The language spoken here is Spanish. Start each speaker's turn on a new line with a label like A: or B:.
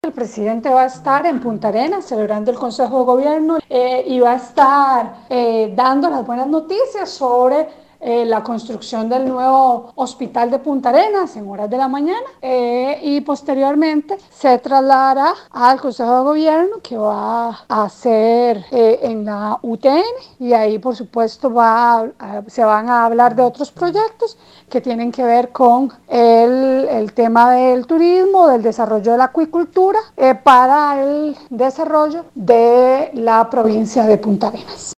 A: El presidente va a estar en Punta Arenas celebrando el Consejo de Gobierno y va a estar dando las buenas noticias sobre la construcción del nuevo hospital de Punta Arenas en horas de la mañana y posteriormente se trasladará al Consejo de Gobierno que va a hacer en la UTN y ahí por supuesto se van a hablar de otros proyectos que tienen que ver con el tema del turismo, del desarrollo de la acuicultura para el desarrollo de la provincia de Punta Arenas.